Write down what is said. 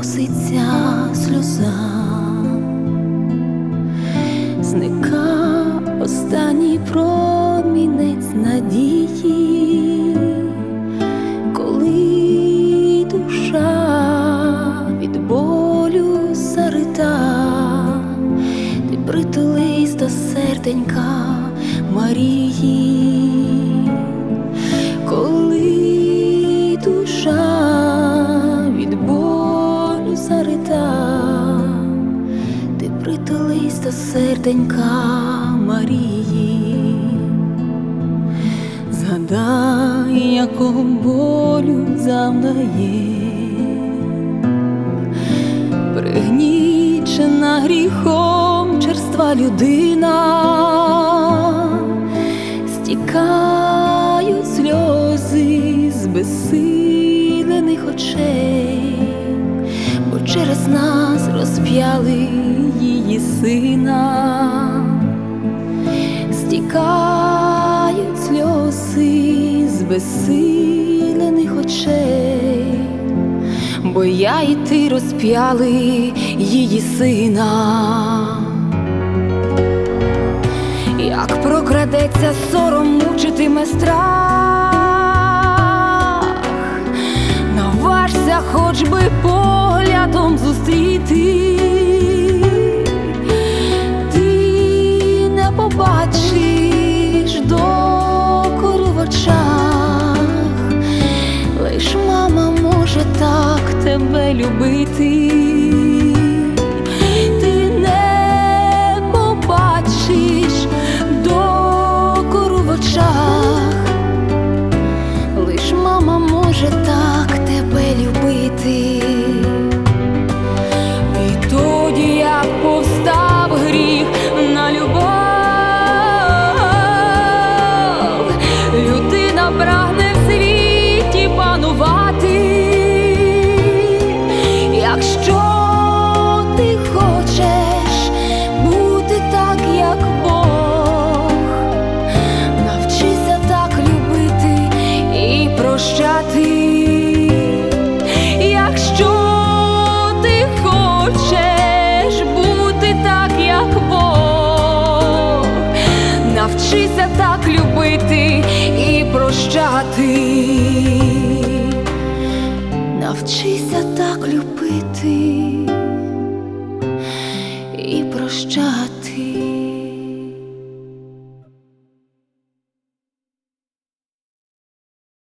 проситься сльоза, зника останній промінець надії, коли душа від болю зарита, ти притулись до серденька Марії. Коли душа від болю зарита, ти притулись до серденька Марії. Згадай, якого болю завдає пригнічена гріхом черства людина, стікають сльози з безсилених очей, бо через нас розп'яли її сина. Стікають сльози з безсилених очей, бо я і ти розп'яли її сина. Як прокрадеться сором, мучитиме страх, наважся хоч би поглядом зустріти, ти не побачиш докору в очах, лиш мама може так тебе любити. Ти не побачиш докору в очах, лиш мама може так тебе любити. І тоді, як повстав гріх на любов, людина прагне в світі панувати. Якщо ти хочеш бути так, як Бог, навчися так любити і прощати. Якщо ти хочеш бути так, як Бог, навчися так любити і прощати. Навчися так любити і прощати.